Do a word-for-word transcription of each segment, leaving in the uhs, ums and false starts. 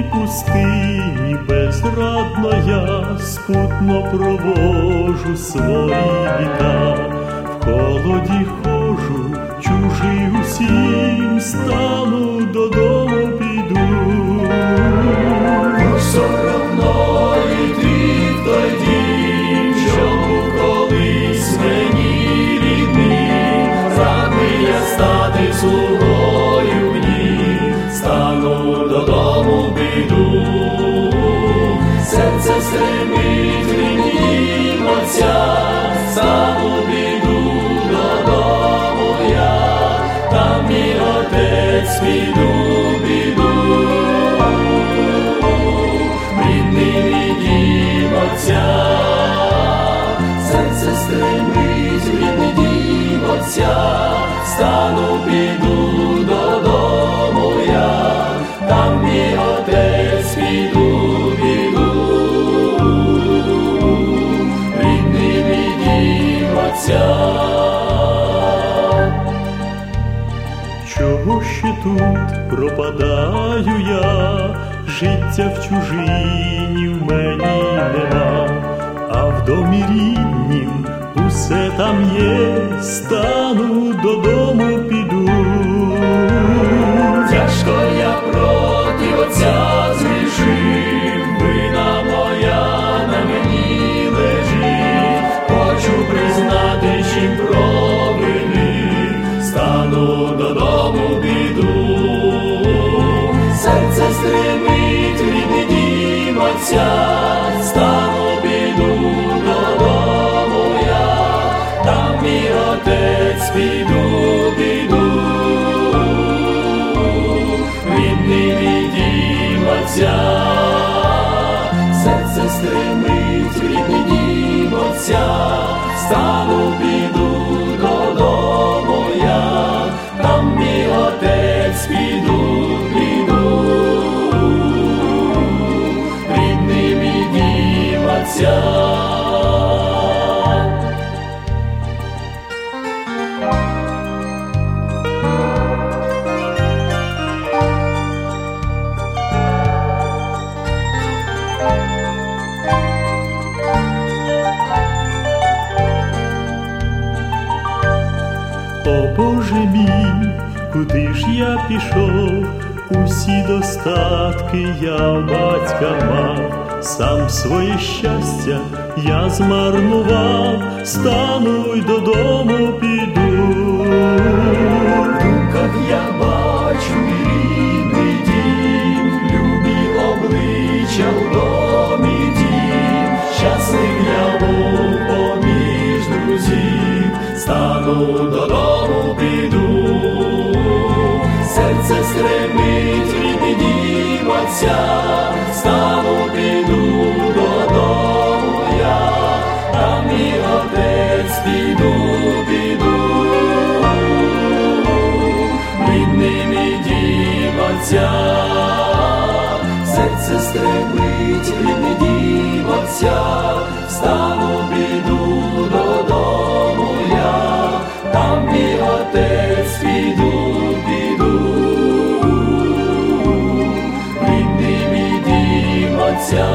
пустині безрадно я скутно провожу свої літа. В холоді хожу, чужий усім, стану, додому піду. Соромно йти в той дім, що був колись мені рідний. Радий я стати слугою в ній, стану, додому піду. Серце стремить ріднім Отця, стану, піду, додому я, там мій Отець, піду, піду. Серце стремить в рідний дім Отця, стану, піду, додому я, там мій Отець, піду, піду. Рідний мій дім Отця. Чого ще тут пропадаю я? Життя в чужині в мені нема, а в домі ріднім усе там є, стану, додому піду. Тяжко я проти Отця згрішив, вина моя на мені лежить. Хочу признати, чим провинив, стану, додому піду. Серце стремить в рідний дім Отця, стану, піду, додому я, там мій Отець, піду, піду. Рідний мій дім Отця. Серце стремить в рідний дім Отця, стану, піду, додому я, там мій Отець, піду, піду. Рідний мій дім Отця. О Боже мій, куди ж я пішов? Усі достатки я в батька мав, сам своє щастя я змарнував, стану й додому піду. В думках я бачу рідний дім, любі обличчя в домі тім. Щаслив я був поміж друзів, стану, додому піду. Серце стремить в рідний дім Отця, стану, піду, додому я, там мій Отець, піду, піду. Рідний мій дім Отця. Серце стремить в рідний дім Отця, стану, піду, додому я, там мій Отець, піду, піду. Рідний мій дім Отця.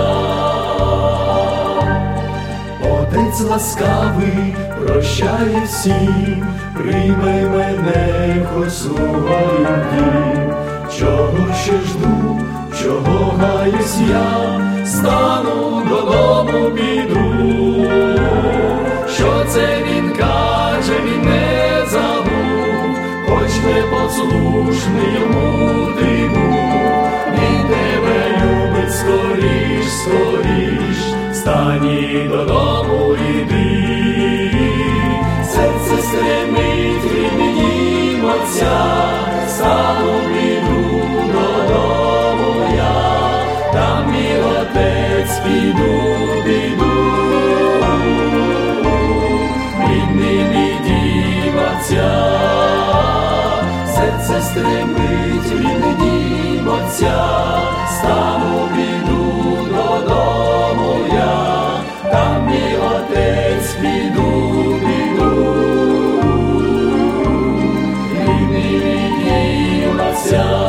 Отець ласкавий прощає всім, прийме мене хоч слугою в дім. Чого ще жду, чого гаюсь я, стану, додому піду. Що це він каже, він не забув, хоч непослушний йому ти був. Він тебе любить, скоріш, скоріш, встань і додому йди. Серце стремить в рідний дім Отця, стану, піду, додому я, там мій Отець, піду, піду. Рідний мій дім Отця. Серце стремить в рідний дім Отця, стану, піду, додому я, там мій Отець, піду, піду. Рідний мій дім Отця.